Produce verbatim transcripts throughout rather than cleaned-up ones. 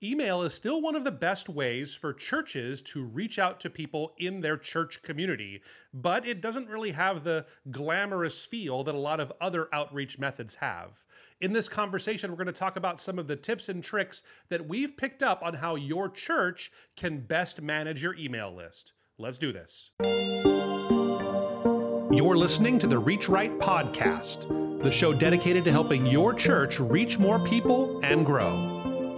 Email is still one of the best ways for churches to reach out to people in their church community, but it doesn't really have the glamorous feel that a lot of other outreach methods have. In this conversation, we're going to talk about some of the tips and tricks that we've picked up on how your church can best manage your email list. Let's do this. You're listening to the Reach Right podcast, the show dedicated to helping your church reach more people and grow.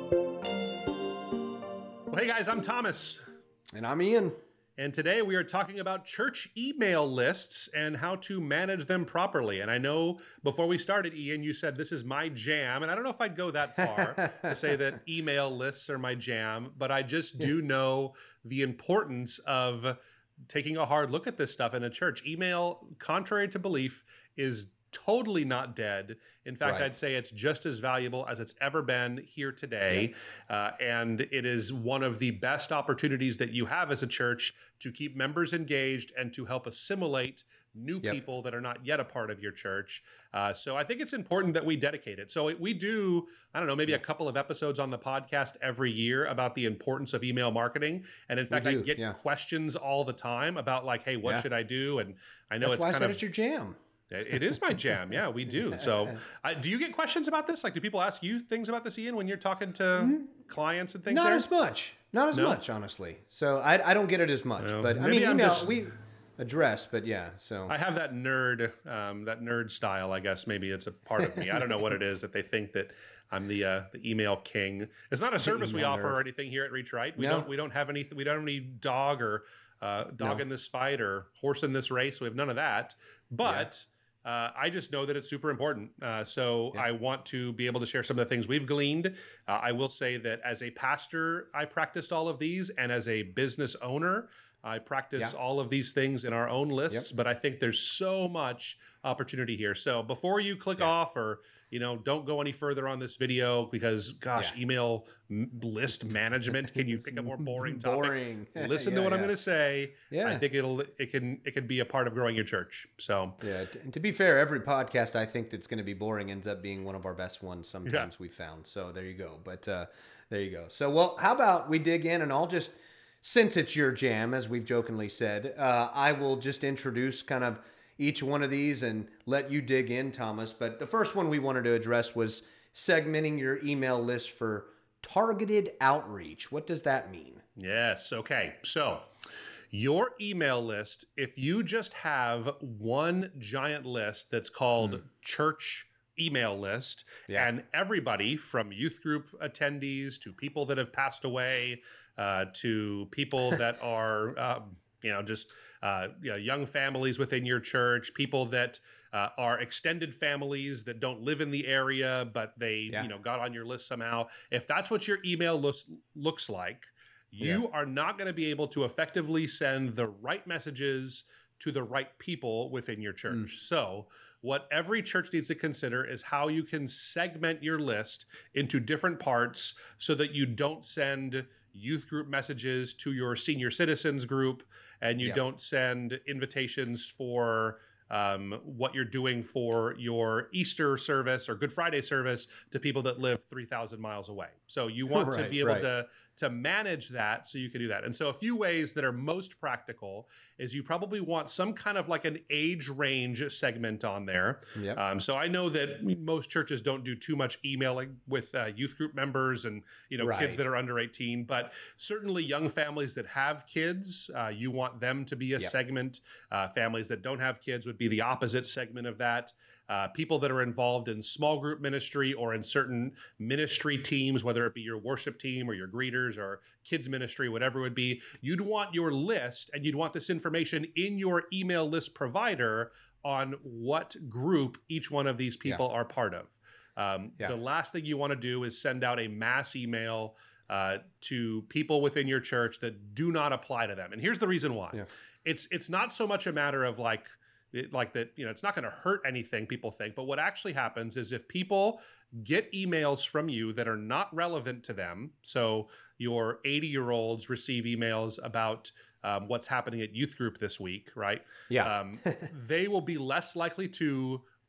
Well, hey guys, I'm Thomas. And I'm Ian. And today we are talking about church email lists and how to manage them properly. And I know before we started, Ian, you said this is my jam. And I don't know if I'd go that far to say that email lists are my jam, but I just do know the importance of taking a hard look at this stuff in a church. Email, contrary to belief, is totally not dead. In fact, right. I'd say it's just as valuable as it's ever been here today. Yeah. Uh, and it is one of the best opportunities that you have as a church to keep members engaged and to help assimilate new yep. people that are not yet a part of your church. Uh, so I think it's important that we dedicate it. So we do, I don't know, maybe yeah. a couple of episodes on the podcast every year about the importance of email marketing. And in fact, I get yeah. questions all the time about like, hey, what yeah. should I do? And I know That's it's why kind I said of- it's your jam. It is my jam. Yeah, we do. So uh, do you get questions about this? Like, do people ask you things about this, Ian, when you're talking to mm-hmm. clients and things? Not there? as much. Not as no? much, honestly. So I, I don't get it as much. No. But Maybe I mean, I'm email, just, we address, but yeah. So I have that nerd, um, that nerd style, I guess. Maybe it's a part of me. I don't know what it is that they think that I'm the uh, the email king. It's not a service we offer nerd. or anything here at Reach Right. We no. don't we don't have any we don't have any dog or uh, dog no. in this fight or horse in this race. We have none of that. But yeah. Uh, I just know that it's super important. Uh, so yeah. I want to be able to share some of the things we've gleaned. Uh, I will say that as a pastor, I practiced all of these. And as a business owner, I practice yeah. all of these things in our own lists. Yep. But I think there's so much opportunity here. So before you click yeah. off or, you know, don't go any further on this video because, gosh, yeah. email m- list management. Can you pick a more boring topic? Boring. Listen yeah, to what yeah. I'm going to say. Yeah. I think it'll it can it can be a part of growing your church. So yeah. And to be fair, every podcast I think that's going to be boring ends up being one of our best ones. Sometimes yeah. we found. So there you go. But uh, there you go. So well, how about we dig in and I'll just. Since it's your jam, as we've jokingly said, uh, I will just introduce kind of each one of these and let you dig in, Thomas. But the first one we wanted to address was segmenting your email list for targeted outreach. What does that mean? Yes. Okay. So your email list, if you just have one giant list that's called mm. church email list, yeah. and everybody from youth group attendees to people that have passed away, uh, to people that are, um, you know, just uh, you know, young families within your church, people that uh, are extended families that don't live in the area, but they, yeah. you know, got on your list somehow. If that's what your email looks looks like, you yeah. are not going to be able to effectively send the right messages to the right people within your church. Mm. So what every church needs to consider is how you can segment your list into different parts so that you don't send youth group messages to your senior citizens group and you yeah. don't send invitations for um, what you're doing for your Easter service or Good Friday service to people that live three thousand miles away. So you want right, to be able right. to, to manage that so you can do that. And so a few ways that are most practical is you probably want some kind of like an age range segment on there. Yep. Um, so I know that most churches don't do too much emailing with uh, youth group members and, you know, right. kids that are under eighteen, but certainly young families that have kids, uh, you want them to be a yep. segment. Uh, families that don't have kids would be the opposite segment of that. Uh, people that are involved in small group ministry or in certain ministry teams, whether it be your worship team or your greeters or kids ministry, whatever it would be, you'd want your list and you'd want this information in your email list provider on what group each one of these people yeah. are part of. Um, yeah. The last thing you want to do is send out a mass email uh, to people within your church that do not apply to them. And here's the reason why. Yeah. It's it's not so much a matter of like, It, like that, you know, it's not going to hurt anything, people think. But what actually happens is if people get emails from you that are not relevant to them, so your eighty-year-olds receive emails about um, what's happening at youth group this week, right? Yeah. um, they will be less likely to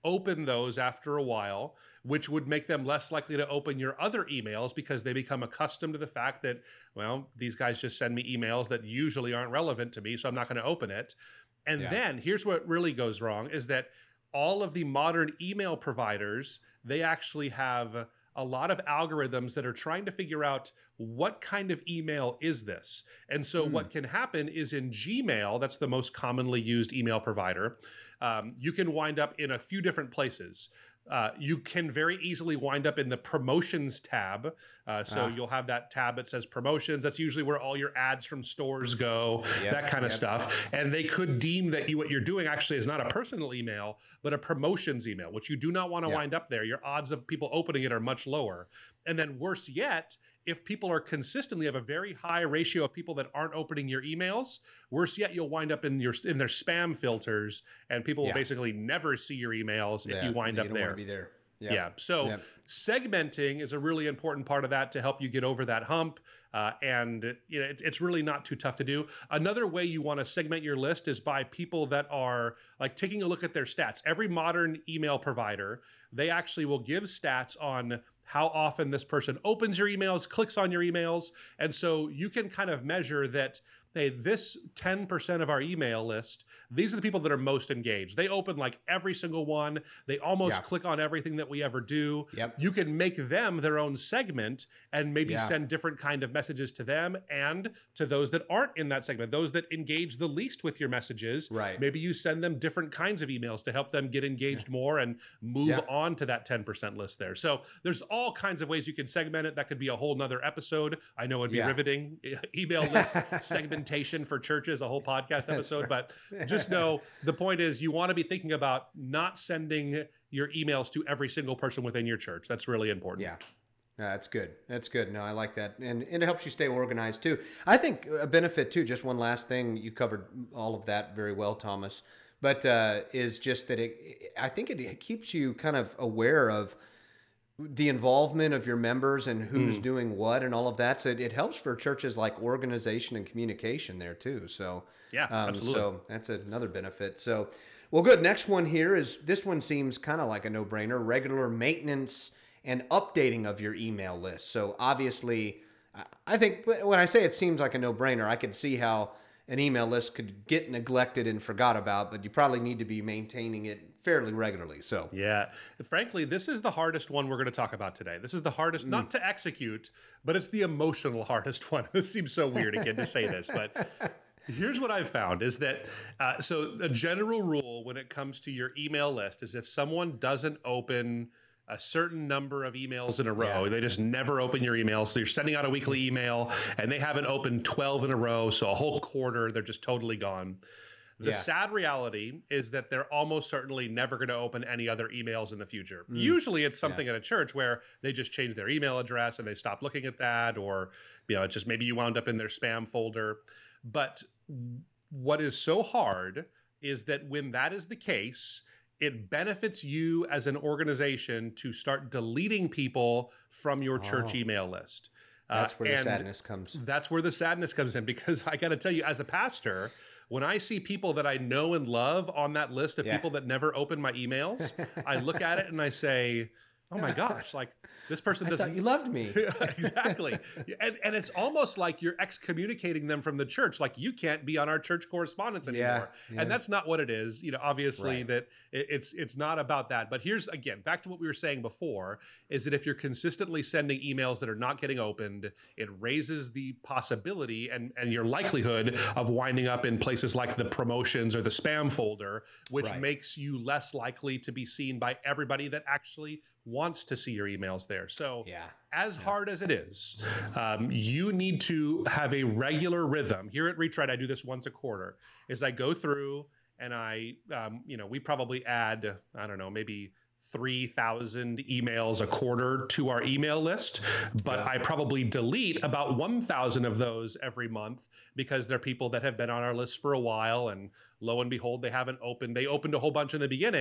open those after a while, which would make them less likely to open your other emails because they become accustomed to the fact that, well, these guys just send me emails that usually aren't relevant to me, so I'm not going to open it. And yeah. then here's what really goes wrong is that all of the modern email providers, they actually have a lot of algorithms that are trying to figure out what kind of email is this. And so mm. what can happen is in Gmail, that's the most commonly used email provider, um, you can wind up in a few different places. Uh, you can very easily wind up in the promotions tab. Uh, so ah. you'll have that tab that says promotions. That's usually where all your ads from stores go, yep. that kind of yep. stuff. And they could deem that you what you're doing actually is not a personal email, but a promotions email, which you do not want to yep. wind up there. Your odds of people opening it are much lower. And then worse yet, if people are consistently have a very high ratio of people that aren't opening your emails, worse yet, you'll wind up in your in their spam filters, and people yeah. will basically never see your emails yeah. if you wind you up don't there. Want to be there. Yep. Yeah. So yep. segmenting is a really important part of that to help you get over that hump. Uh, and you know, it, it's really not too tough to do. Another way you want to segment your list is by people that are like taking a look at their stats. Every modern email provider, they actually will give stats on how often this person opens your emails, clicks on your emails. And so you can kind of measure that, hey, this ten percent of our email list, these are the people that are most engaged. They open like every single one. They almost yeah. click on everything that we ever do. Yep. You can make them their own segment and maybe yeah. send different kind of messages to them and to those that aren't in that segment, those that engage the least with your messages. Right. Maybe you send them different kinds of emails to help them get engaged yeah. more and move yeah. on to that ten percent list there. So there's all kinds of ways you can segment it. That could be a whole nother episode. I know it'd be yeah. riveting. Email list segment for churches, a whole podcast episode, but just know the point is you want to be thinking about not sending your emails to every single person within your church. That's really important. Yeah. No, that's good. That's good. No, I like that. And, and it helps you stay organized too. I think a benefit too, just one last thing, you covered all of that very well, Thomas, but uh, is just that it, I think it, it keeps you kind of aware of the involvement of your members and who's mm. doing what and all of that. So it, it helps for churches like organization and communication there too. So yeah, um, absolutely. So that's another benefit. So, well, good. Next one here is, this one seems kind of like a no-brainer, regular maintenance and updating of your email list. So obviously, I think when I say it seems like a no-brainer, I could see how an email list could get neglected and forgot about, but you probably need to be maintaining it fairly regularly. So yeah, frankly, this is the hardest one we're going to talk about today. This is the hardest, mm. not to execute, but it's the emotional hardest one. This seems so weird again to say this, but here's what I've found is that, uh, so the general rule when it comes to your email list is if someone doesn't open a certain number of emails in a row, yeah. they just never open your emails. So you're sending out a weekly email and they haven't opened twelve in a row. So a whole quarter, they're just totally gone. The yeah. sad reality is that they're almost certainly never going to open any other emails in the future. Mm. Usually it's something yeah. at a church where they just change their email address and they stop looking at that, or, you know, it's just maybe you wound up in their spam folder. But what is so hard is that when that is the case, it benefits you as an organization to start deleting people from your church oh. email list. That's where uh, the sadness comes. That's where the sadness comes in, because I got to tell you, as a pastor, when I see people that I know and love on that list of yeah. people that never open my emails, I look at it and I say, oh my gosh, like this person doesn't. I thought you loved me. Exactly. And, and it's almost like you're excommunicating them from the church. Like, you can't be on our church correspondence anymore. Yeah, yeah. And that's not what it is. You know, obviously right. that it, it's, it's not about that. But here's, again, back to what we were saying before, is that if you're consistently sending emails that are not getting opened, it raises the possibility and, and your likelihood of winding up in places like the promotions or the spam folder, which right. makes you less likely to be seen by everybody that actually wants to see your emails there. So yeah. as yeah. hard as it is, um, you need to have a regular rhythm. Here at Reach Right, I do this once a quarter, is I go through and I, um, you know, we probably add, I don't know, maybe three thousand emails a quarter to our email list, but yeah. I probably delete about one thousand of those every month because they're people that have been on our list for a while, and lo and behold, they haven't opened. They opened a whole bunch in the beginning,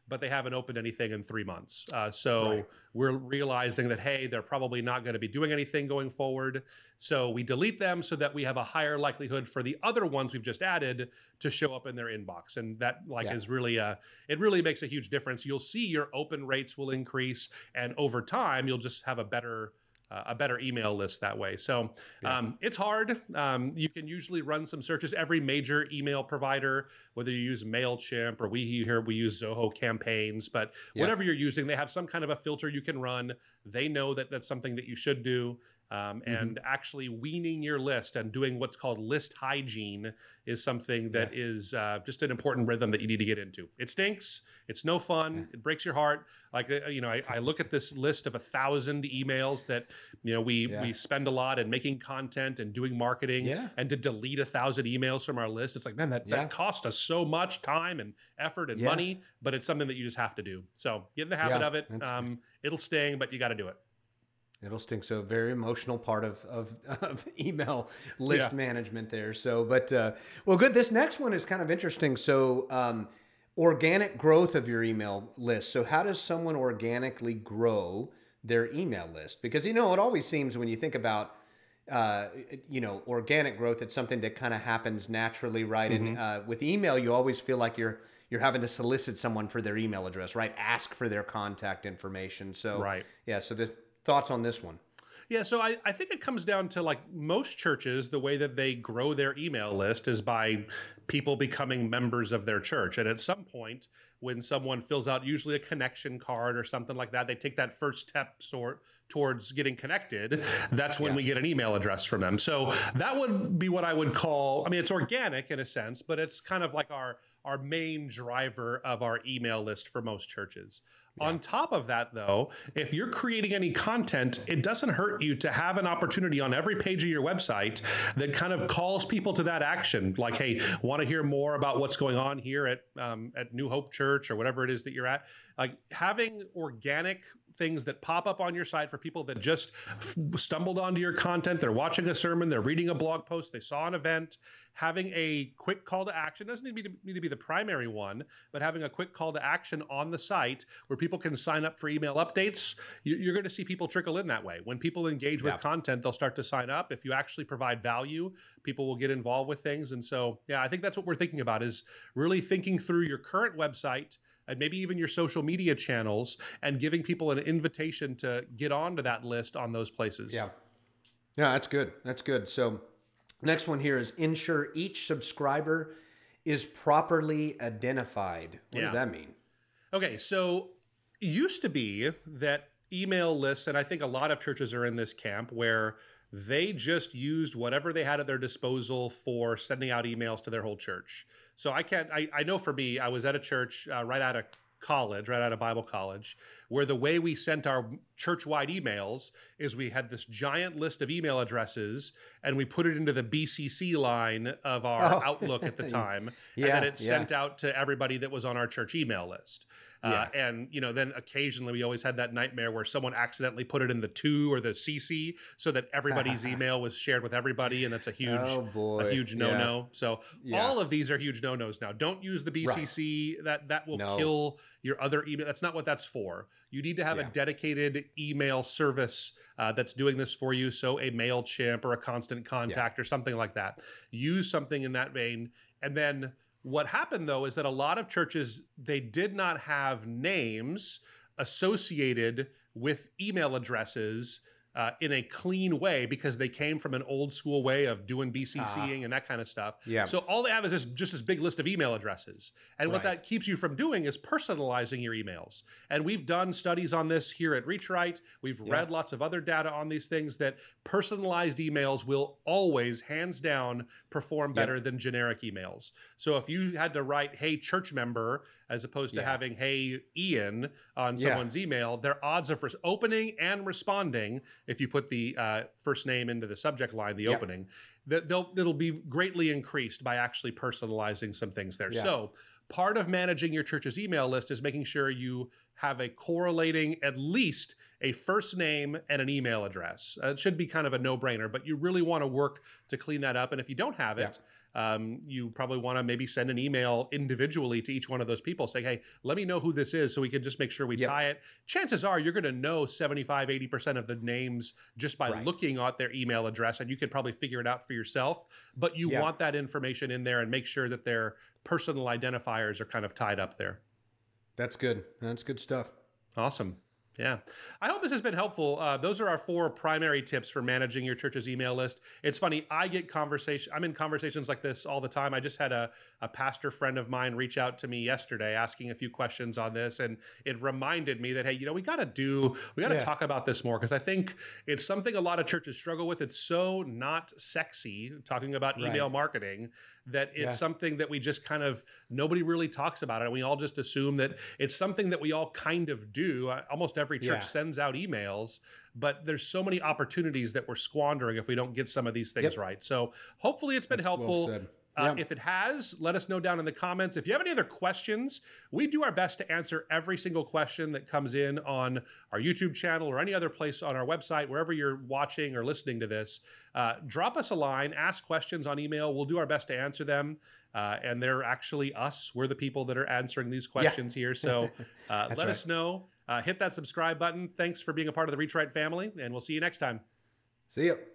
but they haven't opened anything in three months. Uh, so right. we're realizing that, hey, they're probably not going to be doing anything going forward. So we delete them so that we have a higher likelihood for the other ones we've just added to show up in their inbox. And that like yeah. is really, a, it really makes a huge difference. You'll see your open rates will increase, and over time, you'll just have a better Uh, a better email list that way. So yeah. um, it's hard. Um, you can usually run some searches. Every major email provider, whether you use MailChimp or we here, we use Zoho Campaigns, but yeah. whatever you're using, they have some kind of a filter you can run. They know that that's something that you should do. Um, and mm-hmm. actually weaning your list and doing what's called list hygiene is something that yeah. is uh, just an important rhythm that you need to get into. It stinks. It's no fun. Yeah. It breaks your heart. Like, uh, you know, I, I look at this list of a thousand emails that, you know, we, yeah. we spend a lot in making content and doing marketing yeah. and to delete a thousand emails from our list. It's like, man, that, yeah. that cost us so much time and effort and yeah. money, but it's something that you just have to do. So get in the habit yeah, of it. Um, it'll sting, but you got to do it. It'll stink. So very emotional part of, of, of email list yeah. management there. So, but, uh, well, good. This next one is kind of interesting. So, um, organic growth of your email list. So how does someone organically grow their email list? Because, you know, it always seems when you think about, uh, you know, organic growth, it's something that kind of happens naturally, right? Mm-hmm. And uh, with email, you always feel like you're, you're having to solicit someone for their email address, right? Ask for their contact information. So, right. yeah. So the thoughts on this one? Yeah, so I, I think it comes down to, like, most churches, the way that they grow their email list is by people becoming members of their church. And at some point, when someone fills out usually a connection card or something like that, they take that first step sort towards getting connected. That's when yeah. we get an email address from them. So that would be what I would call, I mean, it's organic in a sense, but it's kind of like our our main driver of our email list for most churches. Yeah. On top of that, though, if you're creating any content, it doesn't hurt you to have an opportunity on every page of your website that kind of calls people to that action. Like, hey, want to hear more about what's going on here at um, at New Hope Church or whatever it is that you're at? Like, having organic things that pop up on your site for people that just f- stumbled onto your content. They're watching a sermon, they're reading a blog post, they saw an event. Having a quick call to action doesn't need to, be, need to be the primary one, but having a quick call to action on the site where people can sign up for email updates. You, you're going to see people trickle in that way. When people engage with yeah. content, they'll start to sign up. If you actually provide value, people will get involved with things. And so, yeah, I think that's what we're thinking about, is really thinking through your current website and maybe even your social media channels and giving people an invitation to get onto that list on those places. Yeah. Yeah, that's good. That's good. So next one here is ensure each subscriber is properly identified. What yeah. does that mean? Okay, so it used to be that email lists, and I think a lot of churches are in this camp, where they just used whatever they had at their disposal for sending out emails to their whole church. So I can't, I, I know for me, I was at a church uh, right out of college, right out of Bible college, where the way we sent our church-wide emails is we had this giant list of email addresses and we put it into the B C C line of our oh. Outlook at the time. yeah, and then it yeah. sent out to everybody that was on our church email list. Uh, yeah. And, you know, then occasionally we always had that nightmare where someone accidentally put it in the to or the C C so that everybody's email was shared with everybody. And that's a huge, oh boy. a huge no-no. Yeah. So yeah. all of these are huge no-nos now. Don't use the B C C. Right. That, that will no. kill your other email. That's not what that's for. You need to have yeah. a dedicated email service uh, that's doing this for you. So a MailChimp or a Constant Contact yeah. or something like that. Use something in that vein. And then what happened, though, is that a lot of churches, they did not have names associated with email addresses uh, in a clean way because they came from an old school way of doing BCCing uh, and that kind of stuff. Yeah. So all they have is this, just this big list of email addresses. And right. what that keeps you from doing is personalizing your emails. And we've done studies on this here at ReachRight. We've yeah. read lots of other data on these things, that personalized emails will always, hands down, perform better yep. than generic emails. So if you had to write, hey, church member, as opposed to yeah. having, hey, Ian on someone's yeah. email, their odds of res- opening and responding, if you put the uh, first name into the subject line, the yep. opening, that they'll it'll be greatly increased by actually personalizing some things there. Yeah. So part of managing your church's email list is making sure you have a correlating, at least a first name and an email address. Uh, it should be kind of a no-brainer, but you really want to work to clean that up. And if you don't have it, yeah. um, you probably want to maybe send an email individually to each one of those people saying, hey, let me know who this is so we can just make sure we yep. tie it. Chances are you're going to know seventy-five, eighty percent of the names just by right. looking at their email address, and you can probably figure it out for yourself. But you yeah. want that information in there and make sure that their personal identifiers are kind of tied up there. That's good. That's good stuff. Awesome. Yeah. I hope this has been helpful. Uh, those are our four primary tips for managing your church's email list. It's funny. I get conversation. I'm in conversations like this all the time. I just had a, a pastor friend of mine reach out to me yesterday asking a few questions on this. And it reminded me that, hey, you know, we got to do, we got to yeah. talk about this more, because I think it's something a lot of churches struggle with. It's so not sexy talking about email right. marketing that it's yeah. something that we just kind of, nobody really talks about it. And we all just assume that it's something that we all kind of do. Almost every church yeah. sends out emails, but there's so many opportunities that we're squandering if we don't get some of these things yep. right. So hopefully it's been That's helpful. Well Uh, yeah. If it has, let us know down in the comments. If you have any other questions, we do our best to answer every single question that comes in on our YouTube channel or any other place on our website, wherever you're watching or listening to this. Uh, drop us a line, ask questions on email. We'll do our best to answer them. Uh, and they're actually us. We're the people that are answering these questions yeah. here. So uh, let right. us know. Uh, hit that subscribe button. Thanks for being a part of the Reach Right family, and we'll see you next time. See you.